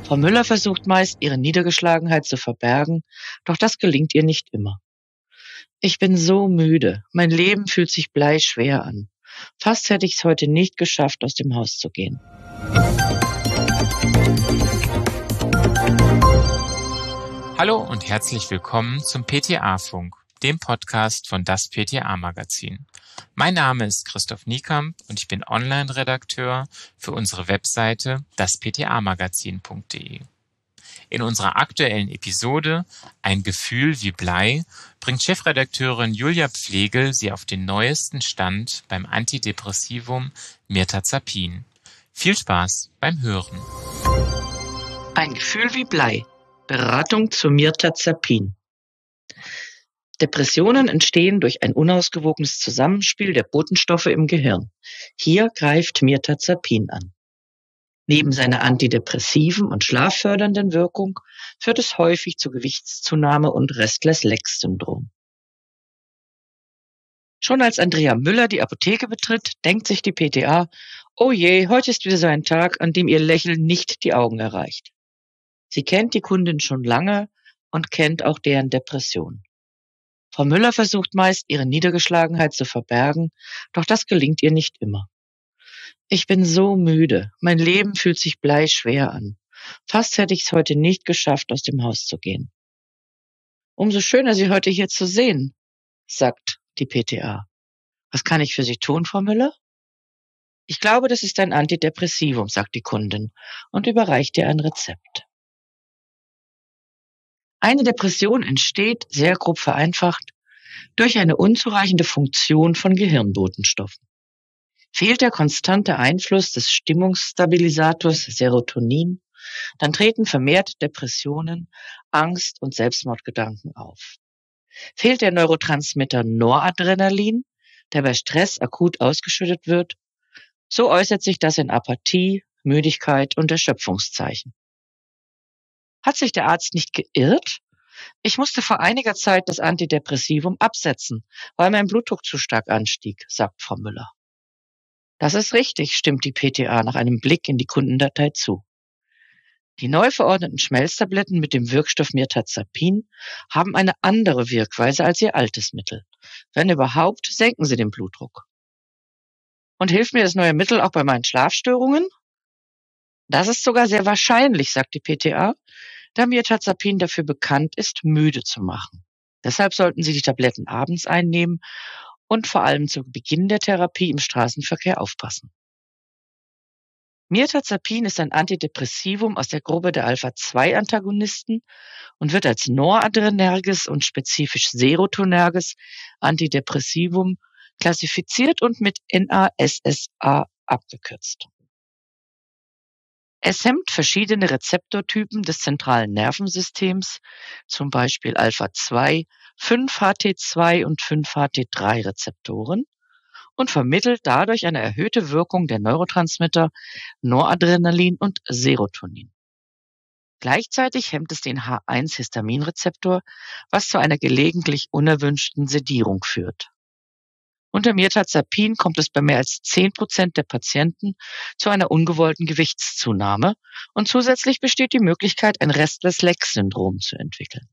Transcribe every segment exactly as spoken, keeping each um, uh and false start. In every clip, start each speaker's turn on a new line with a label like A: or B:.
A: Frau Müller versucht meist, ihre Niedergeschlagenheit zu verbergen, doch das gelingt ihr nicht immer. Ich bin so müde, mein Leben fühlt sich bleischwer an. Fast hätte ich es heute nicht geschafft, aus dem Haus zu gehen.
B: Hallo und herzlich willkommen zum P T A-Funk, dem Podcast von das P T A-Magazin. Mein Name ist Christoph Niekamp und ich bin Online-Redakteur für unsere Webseite das p t a magazin punkt d e. In unserer aktuellen Episode Ein Gefühl wie Blei bringt Chefredakteurin Julia Pflegel Sie auf den neuesten Stand beim Antidepressivum Mirtazapin. Viel Spaß beim Hören.
A: Ein Gefühl wie Blei. Beratung zu Mirtazapin. Depressionen entstehen durch ein unausgewogenes Zusammenspiel der Botenstoffe im Gehirn. Hier greift Mirtazapin an. Neben seiner antidepressiven und schlaffördernden Wirkung führt es häufig zu Gewichtszunahme und Restless-Legs-Syndrom. Schon als Andrea Müller die Apotheke betritt, denkt sich die P T A, oh je, heute ist wieder so ein Tag, an dem ihr Lächeln nicht die Augen erreicht. Sie kennt die Kundin schon lange und kennt auch deren Depression. Frau Müller versucht meist, ihre Niedergeschlagenheit zu verbergen, doch das gelingt ihr nicht immer. Ich bin so müde, mein Leben fühlt sich bleischwer an. Fast hätte ich es heute nicht geschafft, aus dem Haus zu gehen. Umso schöner, Sie heute hier zu sehen, sagt die P T A. Was kann ich für Sie tun, Frau Müller? Ich glaube, das ist ein Antidepressivum, sagt die Kundin und überreicht ihr ein Rezept. Eine Depression entsteht, sehr grob vereinfacht, durch eine unzureichende Funktion von Gehirnbotenstoffen. Fehlt der konstante Einfluss des Stimmungsstabilisators Serotonin, dann treten vermehrt Depressionen, Angst und Selbstmordgedanken auf. Fehlt der Neurotransmitter Noradrenalin, der bei Stress akut ausgeschüttet wird, so äußert sich das in Apathie, Müdigkeit und Erschöpfungszeichen. Hat sich der Arzt nicht geirrt? Ich musste vor einiger Zeit das Antidepressivum absetzen, weil mein Blutdruck zu stark anstieg, sagt Frau Müller. Das ist richtig, stimmt die P T A nach einem Blick in die Kundendatei zu. Die neu verordneten Schmelztabletten mit dem Wirkstoff Mirtazapin haben eine andere Wirkweise als ihr altes Mittel. Wenn überhaupt, senken sie den Blutdruck. Und hilft mir das neue Mittel auch bei meinen Schlafstörungen? Das ist sogar sehr wahrscheinlich, sagt die P T A, da Mirtazapin dafür bekannt ist, müde zu machen. Deshalb sollten Sie die Tabletten abends einnehmen und vor allem zu Beginn der Therapie im Straßenverkehr aufpassen. Mirtazapin ist ein Antidepressivum aus der Gruppe der Alpha zwei Antagonisten und wird als noradrenerges und spezifisch serotonerges Antidepressivum klassifiziert und mit N A S S A abgekürzt. Es hemmt verschiedene Rezeptortypen des zentralen Nervensystems, zum Beispiel Alpha zwei, fünf H T zwei und fünf H T drei Rezeptoren und vermittelt dadurch eine erhöhte Wirkung der Neurotransmitter Noradrenalin und Serotonin. Gleichzeitig hemmt es den H eins Histaminrezeptor, was zu einer gelegentlich unerwünschten Sedierung führt. Unter Mirtazapin kommt es bei mehr als zehn Prozent der Patienten zu einer ungewollten Gewichtszunahme und zusätzlich besteht die Möglichkeit, ein Restless-Legs-Syndrom zu entwickeln.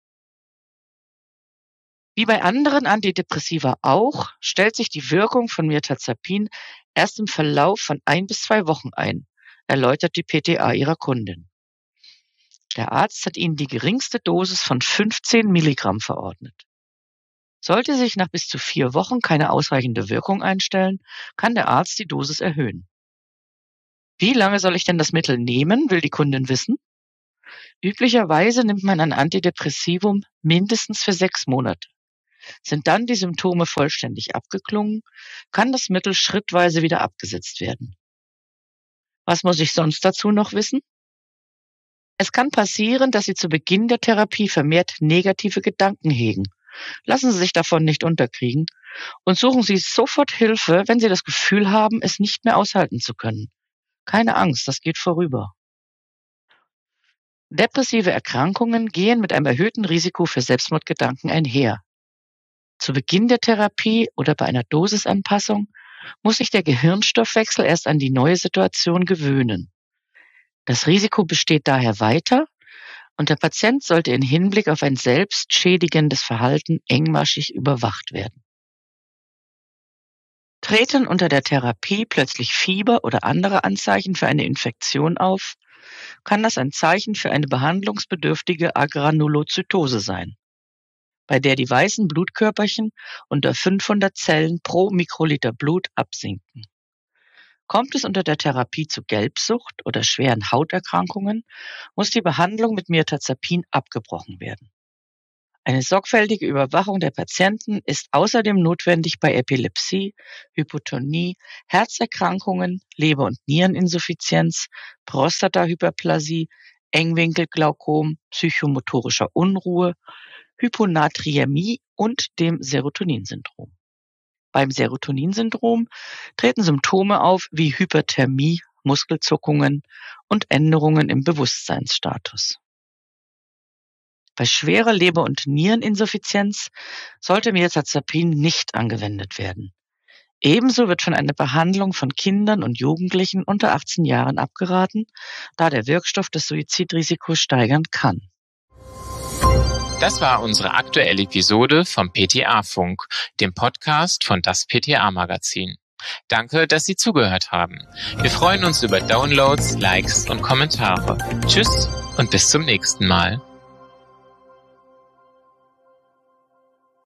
A: Wie bei anderen Antidepressiva auch, stellt sich die Wirkung von Mirtazapin erst im Verlauf von ein bis zwei Wochen ein, erläutert die P T A ihrer Kundin. Der Arzt hat ihnen die geringste Dosis von fünfzehn Milligramm verordnet. Sollte sich nach bis zu vier Wochen keine ausreichende Wirkung einstellen, kann der Arzt die Dosis erhöhen. Wie lange soll ich denn das Mittel nehmen, will die Kundin wissen. Üblicherweise nimmt man ein Antidepressivum mindestens für sechs Monate. Sind dann die Symptome vollständig abgeklungen, kann das Mittel schrittweise wieder abgesetzt werden. Was muss ich sonst dazu noch wissen? Es kann passieren, dass Sie zu Beginn der Therapie vermehrt negative Gedanken hegen. Lassen Sie sich davon nicht unterkriegen und suchen Sie sofort Hilfe, wenn Sie das Gefühl haben, es nicht mehr aushalten zu können. Keine Angst, das geht vorüber. Depressive Erkrankungen gehen mit einem erhöhten Risiko für Selbstmordgedanken einher. Zu Beginn der Therapie oder bei einer Dosisanpassung muss sich der Gehirnstoffwechsel erst an die neue Situation gewöhnen. Das Risiko besteht daher weiter und der Patient sollte in Hinblick auf ein selbstschädigendes Verhalten engmaschig überwacht werden. Treten unter der Therapie plötzlich Fieber oder andere Anzeichen für eine Infektion auf, kann das ein Zeichen für eine behandlungsbedürftige Agranulozytose sein, bei der die weißen Blutkörperchen unter fünfhundert Zellen pro Mikroliter Blut absinken. Kommt es unter der Therapie zu Gelbsucht oder schweren Hauterkrankungen, muss die Behandlung mit Mirtazapin abgebrochen werden. Eine sorgfältige Überwachung der Patienten ist außerdem notwendig bei Epilepsie, Hypotonie, Herzerkrankungen, Leber- und Niereninsuffizienz, Prostatahyperplasie, Engwinkelglaukom, psychomotorischer Unruhe, Hyponatriämie und dem Serotoninsyndrom. Beim Serotoninsyndrom treten Symptome auf wie Hyperthermie, Muskelzuckungen und Änderungen im Bewusstseinsstatus. Bei schwerer Leber- und Niereninsuffizienz sollte Mirtazapin nicht angewendet werden. Ebenso wird von einer Behandlung von Kindern und Jugendlichen unter achtzehn Jahren abgeraten, da der Wirkstoff das Suizidrisiko steigern kann.
B: Das war unsere aktuelle Episode vom P T A-Funk, dem Podcast von das P T A-Magazin. Danke, dass Sie zugehört haben. Wir freuen uns über Downloads, Likes und Kommentare. Tschüss und bis zum nächsten Mal.